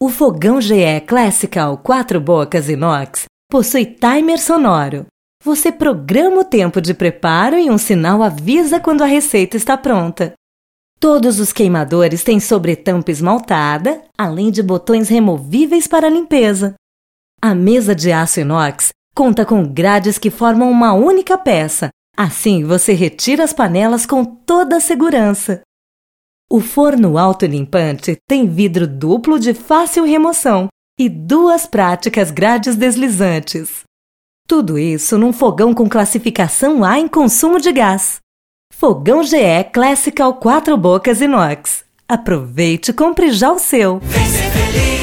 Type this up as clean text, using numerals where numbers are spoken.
O fogão GE Classical 4 bocas inox possui timer sonoro. Você programa o tempo de preparo e um sinal avisa quando a receita está pronta. Todos os queimadores têm sobretampa esmaltada, além de botões removíveis para limpeza. A mesa de aço inox conta com grades que formam uma única peça. Assim, você retira as panelas com toda a segurança. O forno autolimpante tem vidro duplo de fácil remoção e 2 práticas grades deslizantes. Tudo isso num fogão com classificação A em consumo de gás. Fogão GE Classical 4 bocas inox. Aproveite e compre já o seu. Vem ser feliz.